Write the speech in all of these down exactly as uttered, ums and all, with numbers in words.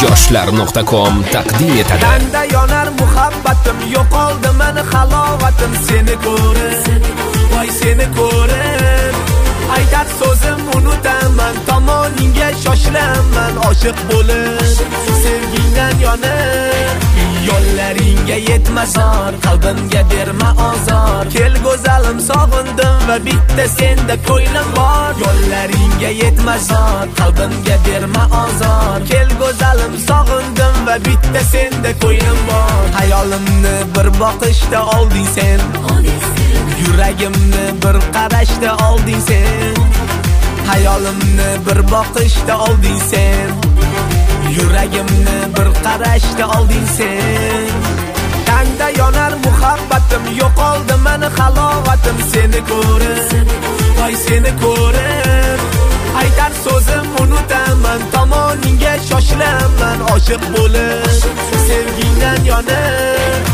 yoshlar nuqta com taqdim etadi. Menda yonar muhabbatim, yo'qoldi meni halovatim seni ko'rib, voy seni ko'rib. Aytar so'zim unutaman, tomoningga shoshilaman oshiq bo'lib, sevgingdan yonib. Yo'llaringga yetmasor, qalbimga berma ozor. Kel go'zalim sog'indim va bitta senda ko'nglim bor. Yo'llaringga yetmasor, qalbimga berma ozor. Kel go'zalim sog'indim va bitta senda ko'nglim bor. Hayolimni bir boqishda olding sen, yuragimni bir qarashda olding sen. Hayolimni bir boqishda olding sen, yuragimni bir qarashda olding sen. Tangda yonar muhabbatim, yo'qoldi meni halovatim seni ko'rib, voy seni ko'rib. Aytar so'zim unutaman, tomoningga shoshilaman oshiq bo'lib, sevgingdan yonib.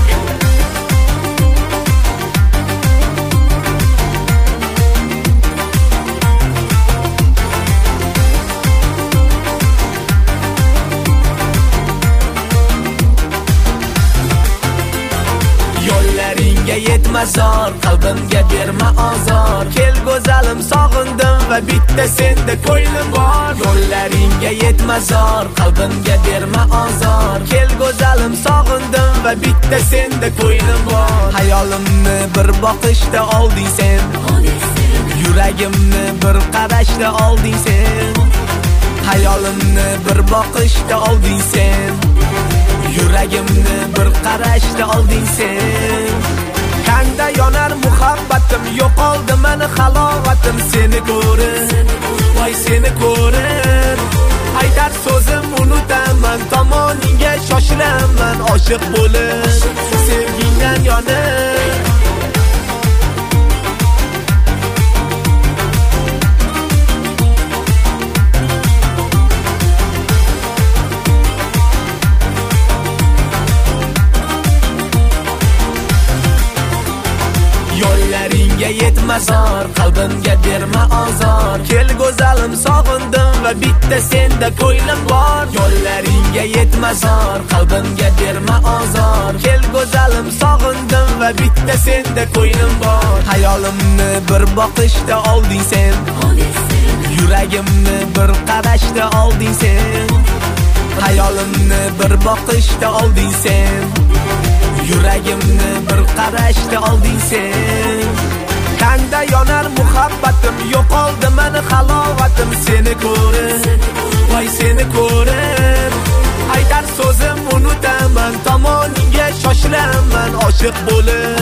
Yetmasor, qalbimga berma ozor. Kel go'zalim sog'indim va bitta senda ko'nglim bor. Yo'llaringga yetmasor, qalbimga berma ozor. Kel go'zalim sog'indim va bitta senda ko'nglim bor. Hayolimni bir boqishda olding sen, yuragimni bir qarashda olding sen. Hayolimni bir boqishda olding sen, yuragimni bir qarashda olding sen. Tangda yonar muhabbatim, yo'qoldi meni halovatim seni ko'rib, voy seni ko'rib. Aytar so'zim unutaman, tomoningga shoshilaman oshiq bo'lib, sevgingdan yonib. Yo'llaringga yetmasor, qalbimga berma ozor. Kel go'zalim sog'indim va bitta senda ko'nglim bor. Yo'llaringga yetmasor, qalbimga berma ozor. Kel go'zalim sog'indim va bitta senda ko'nglim bor. Hayolimni bir boqishda olding sen, yuragimni bir qarashda olding sen. Hayolimni bir boqishda olding sen, yuragimni bir qarashda olding sen. Tangda yonar muhabbatim, yo'qoldi meni halovatim seni ko'rib, voy seni ko'rib. Aytar so'zim unutaman, tomoningga shoshilaman oshiq bo'lib,